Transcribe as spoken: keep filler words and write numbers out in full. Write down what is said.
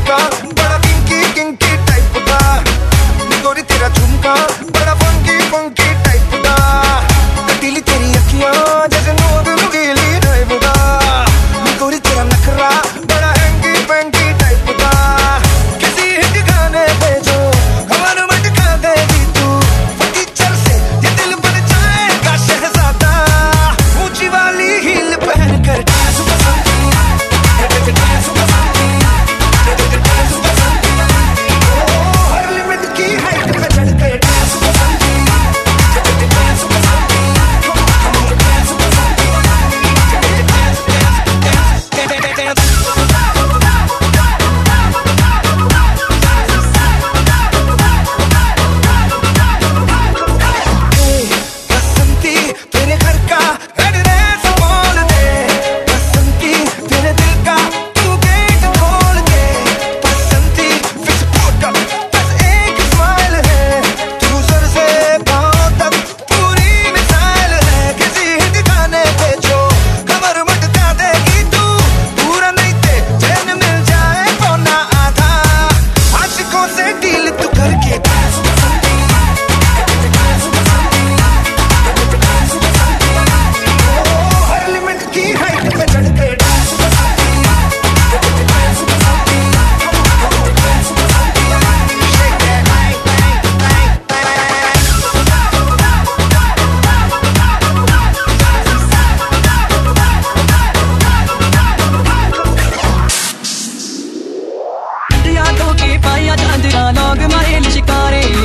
झुमका बड़ा kinky kinky type का, गोरी तेरा झुमका बड़ा फंकी फंकी टाइप का, दिल तेरी अखियां जैसे नूर नुकीली टाइप का, गोरी तेरा नखरा बड़ा हैंगी फैंकी टाइप का, किसी हिट गाने पे जो कमर मटका देगी तू, फटीचर से ये दिल बन जाएगा शहजादा, ऊंची वाली हील पहन कर डांस पसंदी, डांस पसंदी, डांस पसंदी, हर लिमिट की हाइट पे चढ़ के डांस पसंदी, डांस पसंदी, डांस पसंदी, डांस बसंती तेरे घर का एड्रेस बोल दे, बसंती तेरे दिल का तू गेट खोल दे, बसंती फिश प्रोडक्ट बस एक स्माइल है, तू सर से पांव तक पूरी मिसाइल है, किसी हिट गाने पे जो कमर मटका देगी तू, पूरा नहीं दे चैन मिल जाए पौना आधा, आशिकों से डील तू करके डांस पसंदी, डांस पसंदी, डांस पसंदी, हर लिमिट की हाइट पे चढ़ के डांस पसंदी, डांस पसंदी, डांस पसंदी, शेक दैट लाइक लाइक यादों के पाया चांदरा लोग मारे शिकारे